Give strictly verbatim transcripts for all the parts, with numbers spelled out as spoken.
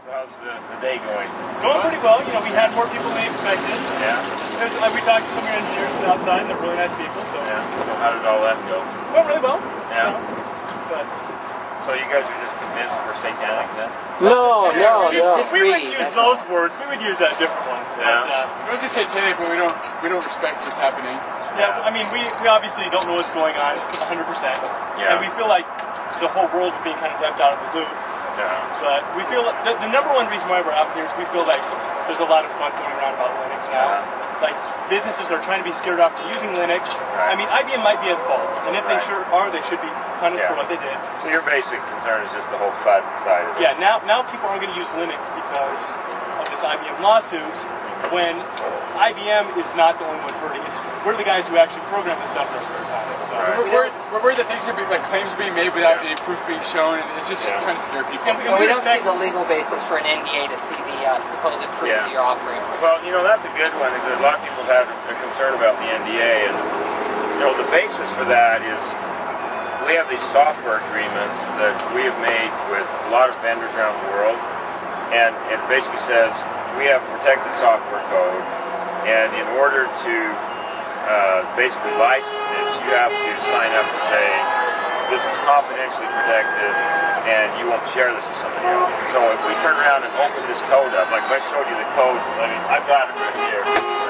So how's the, the day going? Going pretty well. You know, we had more people than we expected. Yeah. There's, like we talked to some of your engineers from the outside, and they're really nice people. So yeah. So how did all that go? Went really well. Yeah. So, but so you guys are just convinced we're satanic then? No, no, we, no. We wouldn't use those words. We would use uh, different ones. Yeah. But, uh, We're just satanic, but we don't we don't respect what's happening. Yeah. I mean, we we obviously don't know what's going on one hundred percent. Yeah. And we feel like the whole world's being kind of left out of the loop. Yeah. But we feel the, the number one reason why we're out here is we feel like there's a lot of fun going around about Linux now. Yeah. Like businesses are trying to be scared off from using Linux. Right. I mean, I B M might be at fault, and if Right. they sure are, they should be punished Yeah. for what they did. So your basic concern is just the whole F U D side of it? Yeah. Now, now people are going to use Linux because of this I B M lawsuit. When I B M is not the only one hurting. It's, we're the guys who actually program this stuff in our spare time. So. Right. We're worried, we're worried that things are being, like claims are being made without Yeah. any proof being shown, and it's just Yeah. trying to scare people. And we, and Well, we don't see respect- the legal basis for an N D A to see the uh, supposed proof Yeah. that you're offering. Well, you know, that's a good one. A lot of people have a concern about the N D A, and you know, the basis for that is we have these software agreements that we have made with a lot of vendors around the world, and it basically says we have protected software code, and in order to uh, basically license this, you have to sign up to say this is confidentially protected, and you won't share this with somebody else. And so if we turn around and open this code up, like if I showed you the code, I mean, I've got it right here.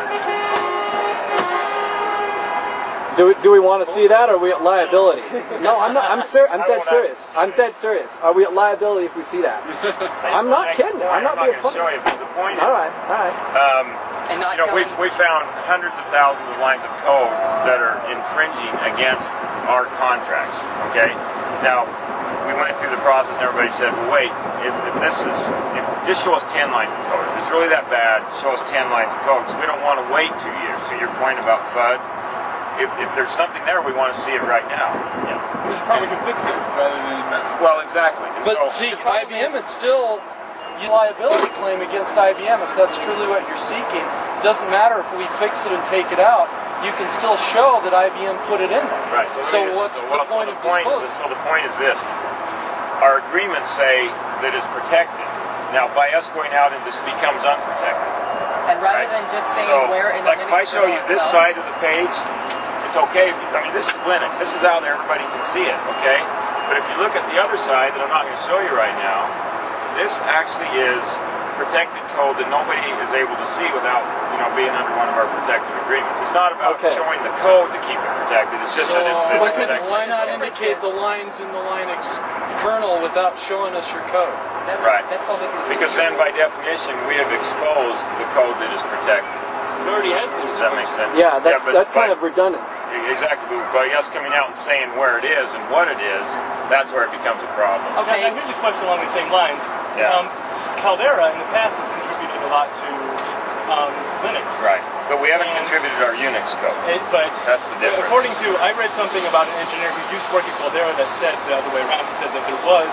Do we, do we want to see that, or are we at liability? No, I'm not. I'm ser I'm dead serious. I'm dead serious. Are we at liability if we see that? I'm not kidding. I'm not being funny. I'm not going to show you, but the point All is, right, all right. um, And not you know, we we telling- found hundreds of thousands of lines of code that are infringing against our contracts. Okay, now we went through the process, and everybody said, "Well, wait. If, if this is, if just show us ten lines of code. If it's really that bad, show us ten lines of code. Because we don't want to wait two years." To your point about F U D. If, if there's something there, we want to see it right now. Yeah. There's probably can fix it rather than. Well, exactly. And But so, see, I B M, it's still a liability claim against I B M if that's truly what you're seeking. It doesn't matter if we fix it and take it out. You can still show that I B M put it in there. right. So, let me just- what's so the well, so point the of point, disclosing? So the point is this: our agreements say that it's protected. Now, by us going out, it just becomes unprotected. And rather Right. than just saying So, where in the like if Linux I show you kernel this itself- side of the page, it's okay. I mean, this is Linux. This is out there. Everybody can see it, okay? But if you look at the other side that I'm not going to show you right now, this actually is protected code that nobody is able to see without, you know, being under one of our protected agreements. It's not about Okay. showing the code to keep it protected. It's just So, that it's, it's why, protected. why not indicate the lines in the Linux kernel without showing us your code? That's, Right. That's called making Because then, by definition, we have exposed the code that is protected. It already has been. Does that make sense? Yeah, that's but that's kind by- of redundant. Exactly, but by us coming out and saying where it is and what it is, that's where it becomes a problem. Okay. Now, here's a question along the same lines. Yeah. Um, Caldera in the past has contributed a lot to um, Linux. Right, but we haven't And- contributed our Unix code. It, but That's the difference. According to, I read something about an engineer who used to work at Caldera that said the other way around. He said that there was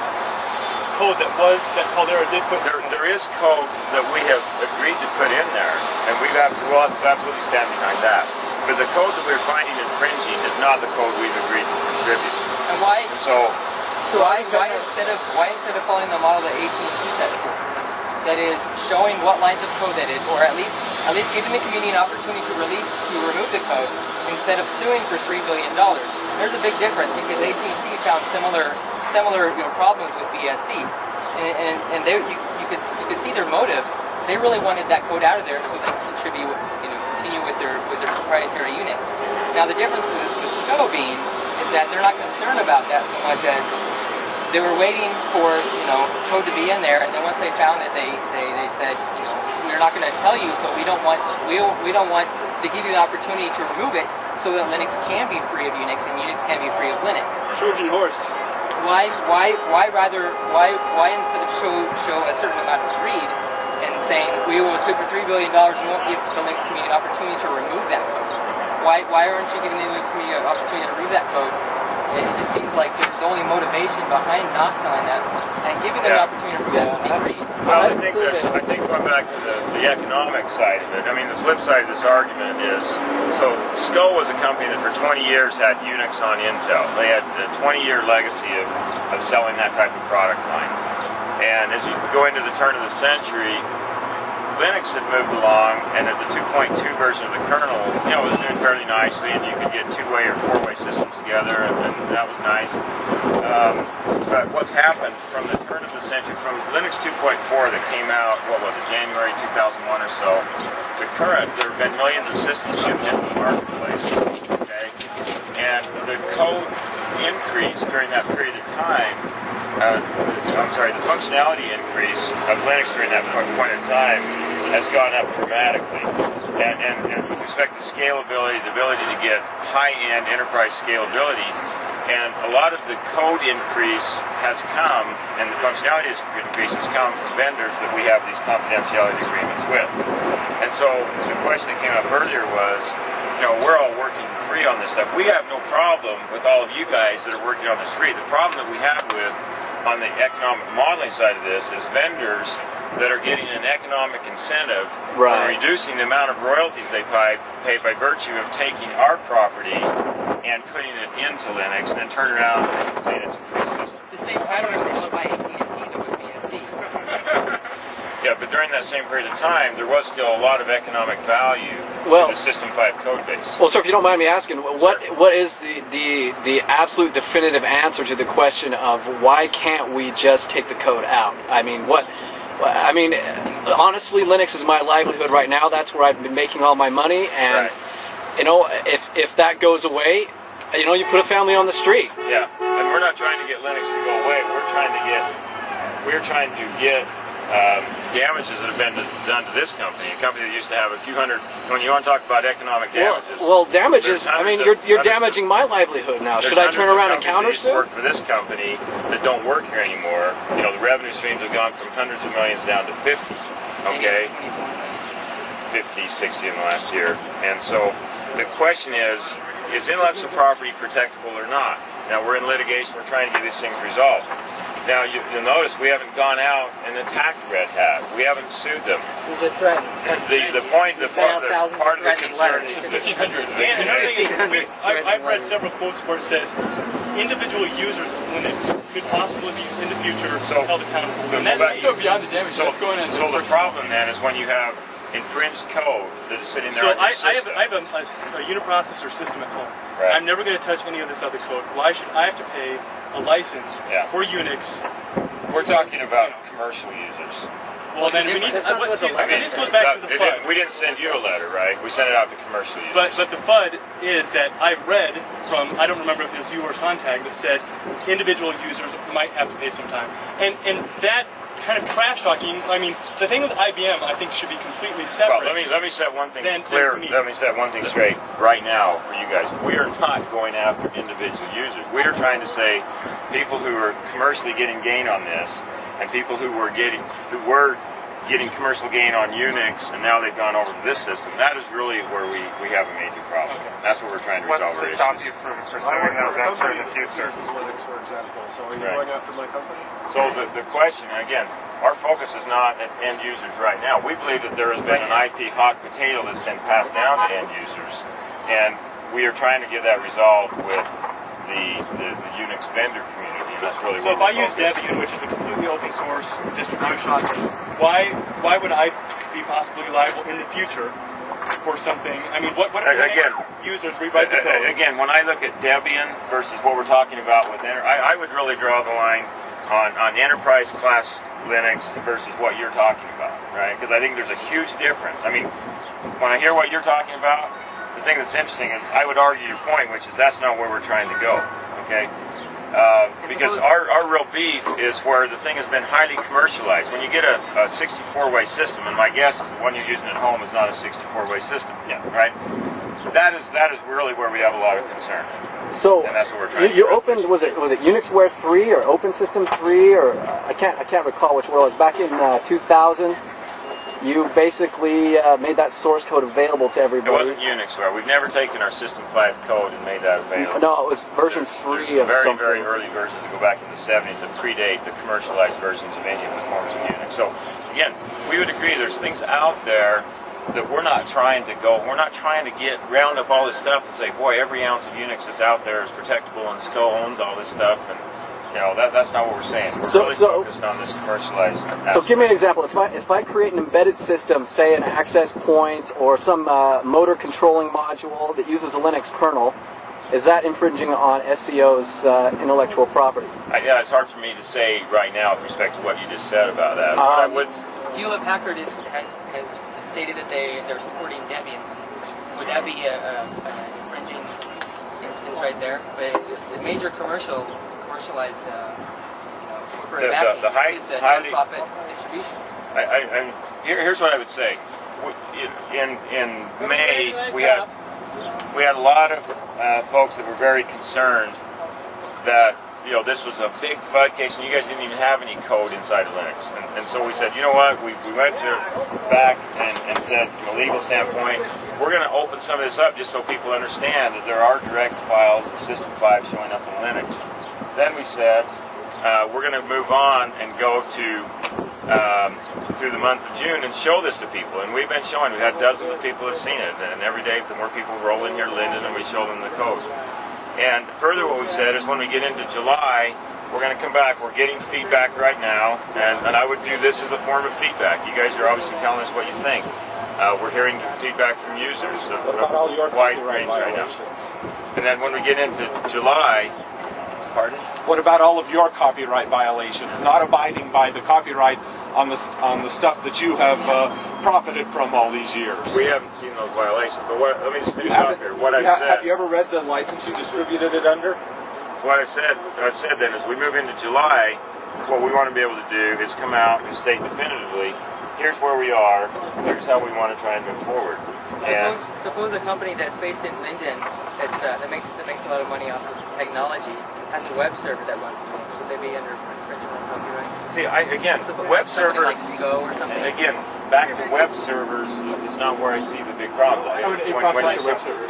code that was that Caldera did put. There, there is code that we have agreed to put in there, and we've absolutely, we'll absolutely stand behind that. But the code that we're finding infringing is not the code we've agreed to contribute. And why? And so, So why, why instead of why instead of following the model that A T and T set forth, that is showing what lines of code that is, or at least at least giving the community an opportunity to release to remove the code instead of suing for three billion dollars? There's a big difference because A T and T found similar similar you know, problems with B S D, and and, and they, you, you could you could see their motives. They really wanted that code out of there so they could contribute, you know, continue with their with their proprietary Unix. Now the difference with, with SCO being is that they're not concerned about that so much as they were waiting for, you know, code to be in there, and then once they found it, they they, they said, you know, we're not going to tell you, so we don't want we we don't want to give you the opportunity to remove it, so that Linux can be free of Unix and Unix can be free of Linux. Trojan horse. Why why why rather why why instead of show show a certain amount of greed and saying we will sue for three billion dollars and won't give the Linux community an opportunity to remove that code? Why why aren't you giving the Linux community an opportunity to remove that code? It just seems like the only motivation behind not telling them and giving them Yeah. an opportunity to remove that would be greed. well, I think that, I think going back to the, the economic side of it, I mean, the flip side of this argument is, so SCO was a company that for twenty years had Unix on Intel. They had a twenty-year legacy of, of selling that type of product line. And as you go into the turn of the century, Linux had moved along, and at the two point two version of the kernel, you know, it was doing fairly nicely, and you could get two-way or four-way systems together, and, and that was nice. Um, but what's happened from the turn of the century, from Linux two point four that came out, what was it, January two thousand one or so, to current, there have been millions of systems shipped into the marketplace, okay? And the code increase during that period of time, uh, I'm sorry, the functionality increase of Linux during that point in time has gone up dramatically. And, and, and with respect to scalability, the ability to get high-end enterprise scalability, and a lot of the code increase has come, and the functionality increase has come from vendors that we have these confidentiality agreements with. And so the question that came up earlier was, you know, we're all working free on this stuff. We have no problem with all of you guys that are working on this free. The problem that we have with on the economic modeling side of this is vendors that are getting an economic incentive right. for reducing the amount of royalties they pay, pay by virtue of taking our property and putting it into Linux and then turn around and saying it's a free system. The same pattern is followed by A T and T though with B S D. Yeah, but during that same period of time, there was still a lot of economic value well, to the System five code base. Well, sir, if you don't mind me asking, what what is the, the, the absolute definitive answer to the question of why can't we just take the code out? I mean, what... I mean, honestly, Linux is my livelihood right now. That's where I've been making all my money, and right. you know, if if that goes away, you know, you put a family on the street. Yeah, and we're not trying to get Linux to go away. We're trying to get we're trying to get um, damages that have been to, done to this company, a company that used to have a few hundred. When you want to talk about economic damages, well, well damages. I mean, you're you're of, damaging my livelihood now. Should I turn of around and companies countersue? that work for this company that don't work here anymore. You know, the revenue streams have gone from hundreds of millions down to fifty. Okay, fifty, sixty in the last year, and so the question is: is intellectual property protectable or not? Now we're in litigation. We're trying to get these things resolved. Now, you, you'll notice we haven't gone out and attacked Red Hat. We haven't sued them. You just threatened. The, the point, the, sent part, out the part of the threatening concern letters. is fifteen hundred. And another thing is, we, I, I've read several quotes where it says individual users of Linux could possibly be in the future So- held accountable. so And that's back- Let's go beyond the damage. So, Let's go in and so the problem then is when you have infringed code that is sitting there So on your I, I have, system. I have a, a s- a uniprocessor system at home. Right. I'm never going to touch any of this other code. Why should I have to pay a license Yeah. for Unix? We're talking about commercial users. Well, What's the then we need. difference? That's not uh, what see, the letter this says. goes back That- to the it didn't- F U D. we didn't send you a letter, right? We sent it out to commercial users. But but the F U D is that I've read from, I don't remember if it was you or Sontag, that said individual users might have to pay some time. And and that kind of trash talking, I mean, the thing with I B M I think should be completely Well, separate. let me let me set one thing Then- clear. then me. Let me set one thing straight right now for you guys. We are not going after individual users. We are trying to say people who are commercially getting gain on this, and people who were getting who were getting commercial gain on Unix, and now they've gone over to this system. That is really where we, we have a major problem. That's what we're trying to What's resolve. to our stop issues. you from pursuing that venture in the future? Linux, for example. So are you Right. going after my company? So the, the question, again, our focus is not at end users right now. We believe that there has been an I P hot potato that's been passed down to end users, and we are trying to get that resolved with the, the, the Unix vendor community. And that's really So where if I we're use focused. Debian, which is a completely open source distribution, why why would I be possibly liable in the future for something? I mean, what, what if the Again- next users rewrite the Uh, uh, code? Again, when I look at Debian versus what we're talking about with enter, I, I would really draw the line on, on enterprise class Linux versus what you're talking about, right? Because I think there's a huge difference. I mean, when I hear what you're talking about, the thing that's interesting is I would argue your point, which is that's not where we're trying to go, okay? Uh, because our, our real beef is where the thing has been highly commercialized. When you get a, a sixty-four way system, and my guess is the one you're using at home is not a sixty-four way system, yeah, right? That is that is really where we have a lot of concern. So And that's what we're you, trying to you address. opened was it was it Unixware three or Open System three or uh, I can't I can't recall which one it was back in uh, two thousand. You basically uh, made that source code available to It everybody. wasn't Unixware. We've never taken our System five code and made that available. No, it was version There's- three there's some of very, something. very early versions that go back in the seventies that predate the commercialized versions of any of the forms of Unix. So, again, we would agree there's things out there that we're not trying to go, we're not trying to get, round up all this stuff and say, boy, every ounce of Unix that's out there is protectable and S C O owns all this stuff. And You know, that, that's not what we're saying. We're So- really so- focused on this commercialized aspect. So give me an example. If I if I create an embedded system, say an access point or some uh, motor controlling module that uses a Linux kernel, is that infringing on S C O's uh, intellectual property? I, yeah, it's hard for me to say right now with respect to what you just said about that. But I Um, would, Hewlett Packard is, has, has stated that they, they're supporting Debian. Would that be a, a, an infringing instance right there? But it's a major commercial, commercialized uh, you know, corporate The- the- backing. the high- It's a highly- non-profit distribution. I, I, I'm, here, here's what I would say. We- In in May, we had we had a lot of uh, folks that were very concerned that you know this was a big F U D case, and you guys didn't even have any code inside of Linux. And, and so we said, you know what? We, we went to back and, and said, from a legal standpoint, we're going to open some of this up just so people understand that there are direct files of System five showing up in Linux. Then we said, uh, we're going to move on and go to um, through the month of June and show this to people. And we've been showing, we've had dozens of people have seen it. And every day, the more people roll in here, Linden, and we show them the code. And further, what we said is when we get into July, we're going to come back. We're getting feedback right now, and, and I would do this as a form of feedback. You guys are obviously telling us what you think. Uh, we're hearing feedback from users of, What about all your of wide copyright range right now. violations? And then when we get into July, pardon? What about all of your copyright violations? Not abiding by the copyright on the on the stuff that you have uh, profited from all these years. We haven't seen those violations, but what, let me just You finish off haven't- here. What you I ha- said. Have you ever read the license you distributed it under? What I said, what I said then is we move into July. What we want to be able to do is come out and state definitively, here's where we are. Here's how we want to try and move forward. And Suppose, suppose a company that's based in Linden that's, uh, that makes that makes a lot of money off of technology has a web server that runs Linux. Would they be under infringement on copyright? see, I, again, Suppose web something servers. like Go or something. And again, back to web servers is, is not where I see the big problems. I, I would when, cross when like you- a web server.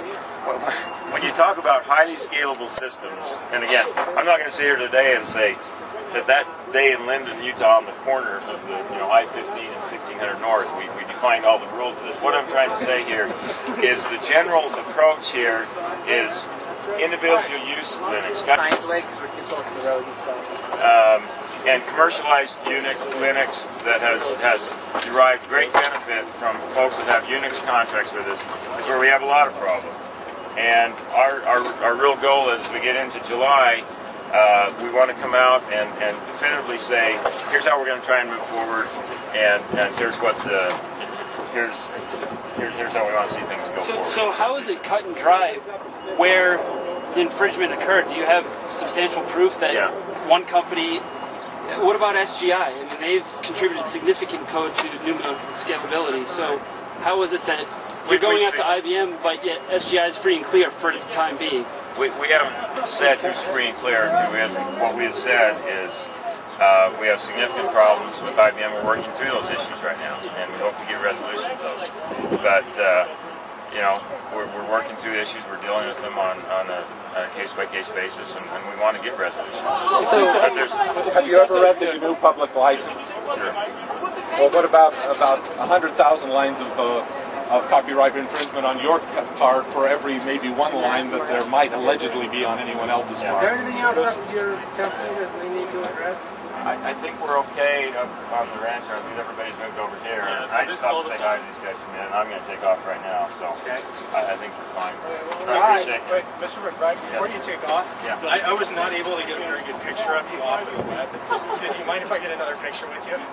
when you talk about highly scalable systems, and again, I'm not going to sit here today and say that that day in Linden, Utah, on the corner of the you know I fifteen and sixteen hundred North, we, we defined all the rules of this. What I'm trying to say here is the general approach here is individual use Linux. Science way because we're too close to the road and stuff. Um, and commercialized Unix, Linux that has, has derived great benefit from folks that have Unix contracts with us is where we have a lot of problems. And our, our, our real goal is as we get into July, uh, we want to come out and, and definitively say, here's how we're going to try and move forward, and, and here's what the, here's, here's, here's how we want to see things go So, forward. so how is it cut and dry where the infringement occurred? Do you have substantial proof that Yeah. one company? What about S G I? I mean, they've contributed significant code to Numina scalability. So, how is it that We- you're going we after see- I B M, but yet S G I is free and clear for the time being? We, we haven't said who's free and clear and who isn't. What we have said is uh, we have significant problems with I B M. We're working through those issues right now, and we hope to get a resolution of those. But, uh, you know, we're, we're working through issues. We're dealing with them on, on a, on a case-by-case basis, and, and we want to get resolution. So, But there's, Have you ever read the G N U public license? sure. Well, what about about one hundred thousand lines of uh, of copyright infringement on your part for every maybe one line that there might allegedly be on anyone else's part? anything else up to your company that we need to address? I, I think we're okay up on the ranch. I think everybody's moved over here. Yeah, so I just just thought hold to us say hi to these guys for a minute. I'm going to take off right now, so Okay. I, I think we're fine. I Alright, appreciate wait, Mister McBride, before Yes. you take off, Yeah. I, I was not able to get a very good picture of you off of the web. So do you mind if I get another picture with you?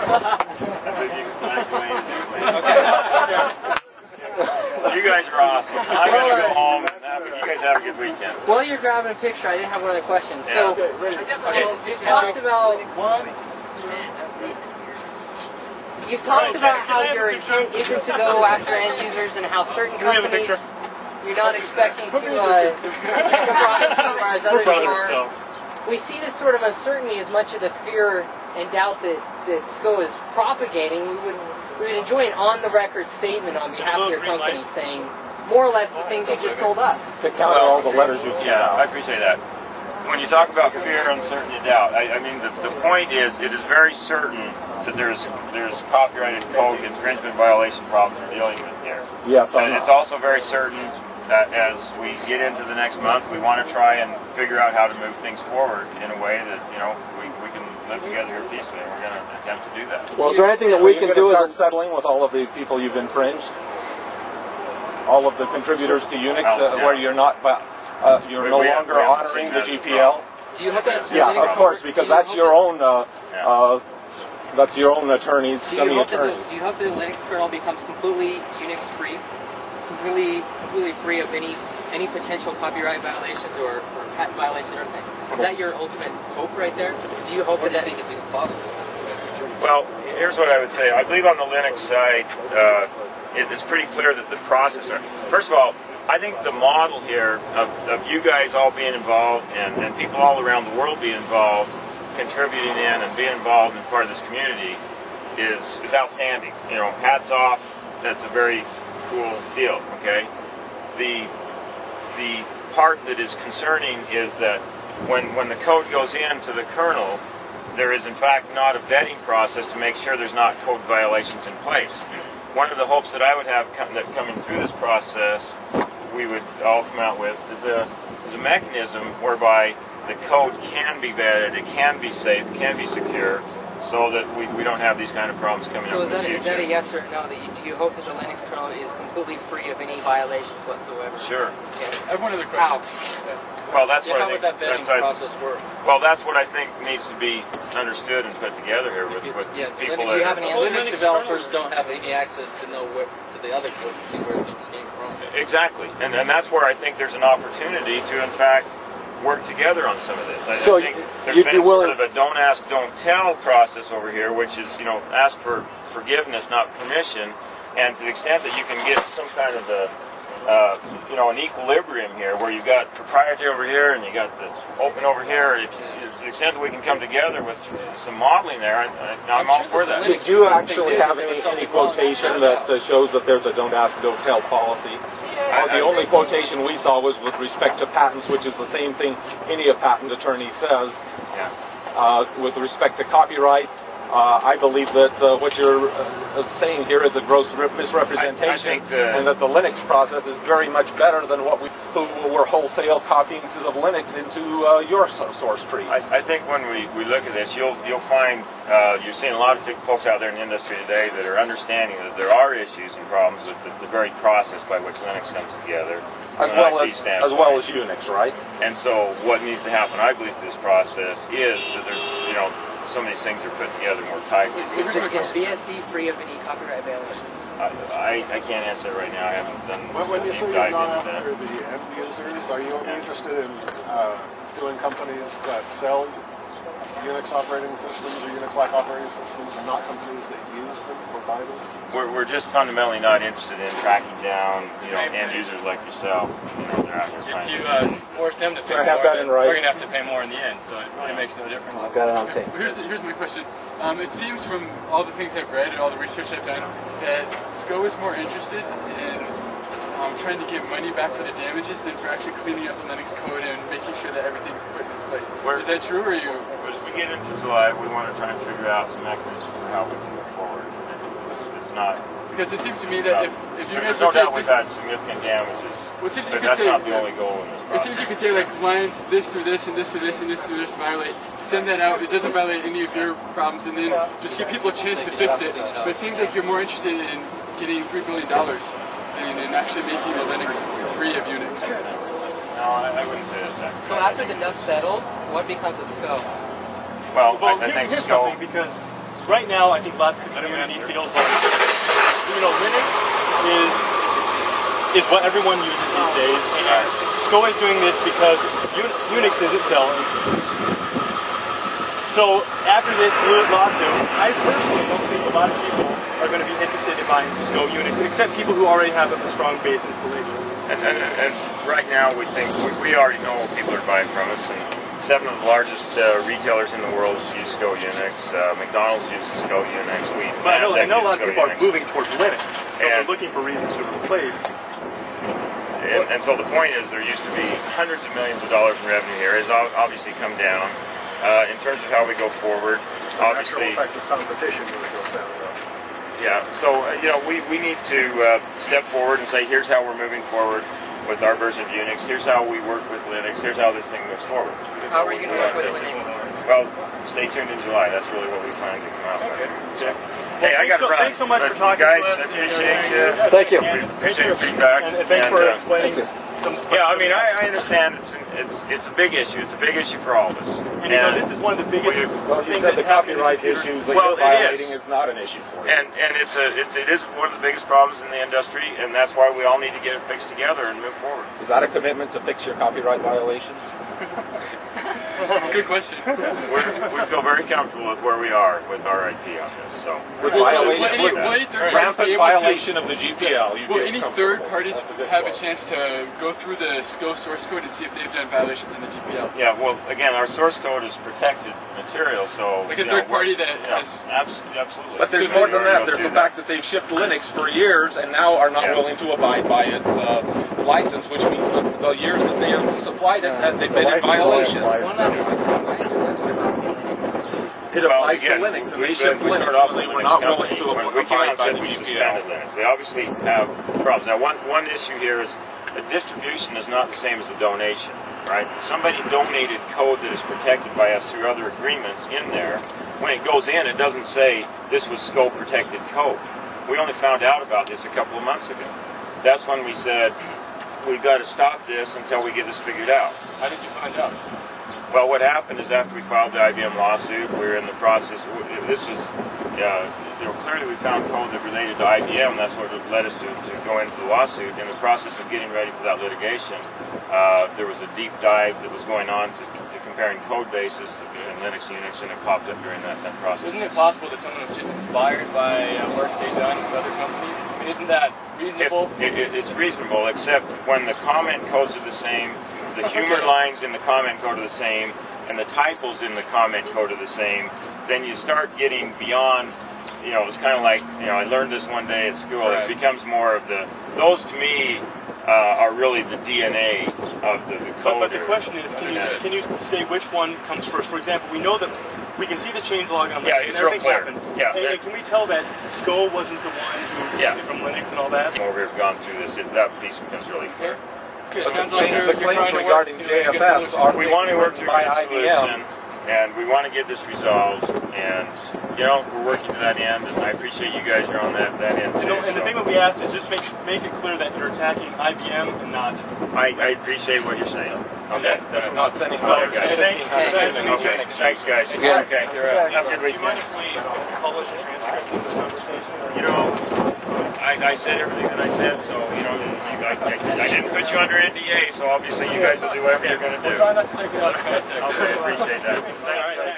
You guys are awesome. I'm going to go home. And have, you guys have a good weekend. while you're grabbing a picture, I did have one other question. So, Yeah. you've, you've talked about you've talked about how your intent isn't to go after end users and how certain we have a picture? companies you're not expecting to uh, prosecute, whereas others are. We see this sort of uncertainty as much of the fear and doubt that, that S C O is propagating. We would, we would enjoy an on-the-record statement on behalf of your company saying more or less the things you just told us. To counter all the letters you've sent Yeah, I out. appreciate that. When you talk about fear, uncertainty, and doubt, I, I mean, the, the point is, it is very certain that there's there's copyrighted code infringement violation problems we're dealing with here. Yes, I And know. it's also very certain uh, as we get into the next month, we want to try and figure out how to move things forward in a way that, you know, we, we can live together here peacefully, and we're going to attempt to do that. Well, is there anything that So we you're can gonna do start as a, settling with all of the people you've infringed? All of the contributors to Unix, uh, Yeah. where you're not, uh, you're We- no we have- longer we haven't honoring seen the that G as P well. L? Do you hope that? the Yeah, Linux of course, do because you that's hope your that- own. Uh, Yeah. uh, that's your own attorneys, Do you, scummy hope that the, attorneys. do you hope that the Linux kernel becomes completely Unix free, completely completely free of any any potential copyright violations or, or patent violations or anything? Is that your ultimate hope right there? Do you hope that that think it's even possible? Well, here's what I would say. I believe on the Linux side, uh, it, it's pretty clear that the processor. First of all, I think the model here of, of you guys all being involved and, and people all around the world being involved, contributing in and being involved in part of this community is is outstanding. You know, hats off. That's a very cool deal. Okay, the the part that is concerning is that when when the code goes into the kernel, there is in fact not a vetting process to make sure there's not code violations in place. One of the hopes that I would have come, that coming through this process, we would all come out with is a is a mechanism whereby the code can be vetted, it can be safe, it can be secure, so that we, we don't have these kind of problems coming So up is in that, the is future. that a yes or no? That you, do you hope that the Linux kernel is completely free of any violations whatsoever? Sure. Okay. I have one other How? question. Well, that's Yeah, what how I would think. that vetting That's, I, process work? well, that's what I think needs to be understood and put together here with, with Yeah, people Linux, that you have any answer? Linux developers don't have any access to know what to the other code to see where things came from. Exactly, and and that's where I think there's an opportunity to, in fact, work together on some of this. I, So I think you- there's you'd been be willing- sort of a don't ask, don't tell process over here, which is, you know, ask for forgiveness, not permission, and to the extent that you can get some kind of a, uh, you know, an equilibrium here, where you've got proprietary over here and you got the open over here. If, if to the extent that we can come together with some modeling there, I, I, I'm all for that. Did you actually have any, any quotation that uh, shows that there's a don't ask, don't tell policy? Uh, the only quotation we saw was with respect to patents, which is the same thing any a patent attorney says. Yeah. Uh, with respect to copyright, uh, I believe that uh, what you're uh, saying here is a gross misrepresentation, I- I think the- and that the Linux process is very much better than what we who were wholesale copying of Linux into uh, your so- source trees. I, I think when we, we look at this, you'll you'll find uh, you're seeing a lot of folks out there in the industry today that are understanding that there are issues and problems with the, the very process by which Linux comes together, as from an well I T as standpoint. as well as Unix, right? And so, what needs to happen, I believe, to this process is that there's, you know, some of these things are put together more tightly. Is, is, the, is B S D free of any copyright violations? I, I, I can't answer it right now. I haven't done. When, when you deep say you're dive not into after that. the end users, are you only interested in uh, suing companies that sell Unix operating systems or Unix-like operating systems and not companies that use them or buy them? We're, we're just fundamentally not interested in tracking down, you know, Same end thing. users like yourself. You know, they're out here If trying you to uh, force them to pay Can I have more, that then in writing? we're going to have to pay more in the end, so it really makes no difference. I've got it on tape. Well, here's, here's my question. Um, it seems from all the things I've read and all the research I've done that S C O is more interested in um, trying to get money back for the damages than for actually cleaning up the Linux code and making sure that everything's put in its place. Where- Is that true, or are you? As we get into July, we want to try and figure out some mechanisms for how we can move forward. It's, it's not. Because it seems to me that if, if you guys There's no would say doubt we've this, had significant damages, well, it seems you but could that's say not the only goal in this It process. seems you could say like lines this through this and this through this and this through this violate. Send that out. It doesn't violate any of your problems, and then just give people a chance to fix it. But it seems like you're more interested in getting three billion dollars than in actually making the Linux free of Unix. No, I, I wouldn't say that's accurate. So after the dust settles, what becomes of S C O? Well, Well, I, I here's, think here's S C O. something, because right now I think lots of the community feels like, you know, Linux is is what everyone uses these days, and S C O is doing this because Un- Unix isn't selling. So after this lawsuit, I personally don't think a lot of people are going to be interested in buying S C O Unix, except people who already have a strong base installation. And, and, and right now, we think we, we already know what people are buying from us. And seven of the largest uh, retailers in the world use S C O Unix. Uh, McDonald's uses S C O Unix. We But I know, I Nasdaq know a lot of uses people are S C O Unix. moving towards Linux, so And- they're looking for reasons to replace. And, and so the point is, there used to be hundreds of millions of dollars in revenue here. It's ob- obviously come down. Uh, in terms of how we go forward, It's a natural obviously, effect of competition when it goes down. yeah. So uh, you know, we we need to uh, step forward and say, here's how we're moving forward. with our version of Unix. Here's how we work with Linux. Here's how this thing moves forward. How are you going to work with Linux? Well, stay tuned in July. That's really what we plan to come out with. Okay. Hey, I got to so, run. Thanks so much but for talking guys, to us. I appreciate you. Thank you. And Appreciate thank the feedback. And, and thanks and, for uh, explaining some. Yeah, I mean, I, I understand it's an, it's it's a big issue. It's a big issue for all of us. And, you know, this is one of the biggest. Well, you things said the that's happening in copyright computer. issues that Well, you're it violating is. is not an issue for you. And and it's a it's it is one of the biggest problems in the industry, and that's why we all need to get it fixed together and move forward. Is that a commitment to fix your copyright violations? That's a good question. We're, we feel very comfortable with where we are with our I P on this. So With Will, will, violation, any, with will any third parties rampant be able violation to, of the G P L. You will feel any comfortable. third parties That's a good have a question. chance to go through the S C O source code and see if they've done violations in the G P L? yeah, well, again, our source code is protected material, so Like a you know, third party we're- that yeah, has- abs- absolutely. But there's So more we than already that. go There's through the fact that they've shipped Linux for years and now are not Yeah. willing to abide by its uh, license, which means that the years that they have supplied it, that they've been in violation. It Well, applies again, to Linux, and we, they shipped we Linux started off when they with were Linux not company. willing to When we came out abide and by said the we G P L. suspended Linux. We obviously have problems. Now, one one issue here is a distribution is not the same as a donation, right? Somebody donated code that is protected by us through other agreements in there. When it goes in, it doesn't say this was scope protected code. We only found out about this a couple of months ago. That's when we said we've got to stop this until we get this figured out. How did you find out? Well, what happened is after we filed the I B M lawsuit, we were in the process. This was, uh, you know, clearly we found code that related to I B M. That's what led us to, to go into the lawsuit. In the process of getting ready for that litigation, uh, there was a deep dive that was going on to, to comparing code bases in Linux, Unix, and it popped up during that, that process. Isn't it possible that someone was just inspired by uh, work they've done with other companies? I mean, isn't that reasonable? If, it, it, it's reasonable, except when the comment codes are the same, the humor lines in the comment code are the same, and the typos in the comment code are the same, then you start getting beyond, you know, it's kind of like, you know, I learned this one day at school. Right. It becomes more of the, those to me uh, are really the D N A of the, the But, code. but the question is, can you can you say which one comes first? For example, we know that we can see the changelog on Linux, Yeah, and it's real everything clear. happened. Yeah, And, that- and can we tell that S C O wasn't the one who Yeah. took it from Linux and all that? The more we've gone through this, it, that piece becomes really clear. Okay, But sounds the, like claim- you're, the you're claims trying to regarding work to J get F a S solution. are We things want to work written to by a I good B M. solution, and we want to get this resolved, and, you know, we're working to that end, and I appreciate you guys are on that, that end too. You know, and the so. thing that we asked is just make make it clear that you're attacking I B M and not. I, I appreciate what you're saying. Okay. That's, that's what Not sending Sorry, something guys. to Thanks. fifteen hundred Thanks. in Okay, Unix. thanks guys. Yeah. Okay, You're right. have a good weekend. if we publish a transcript of this conversation? You know, I, I said everything that I said, so, you know, you, I, I, I didn't put you under N D A, so obviously you guys will do whatever you're going to do. We'll try not to take a lot of contact. Okay, appreciate that. Thanks, guys.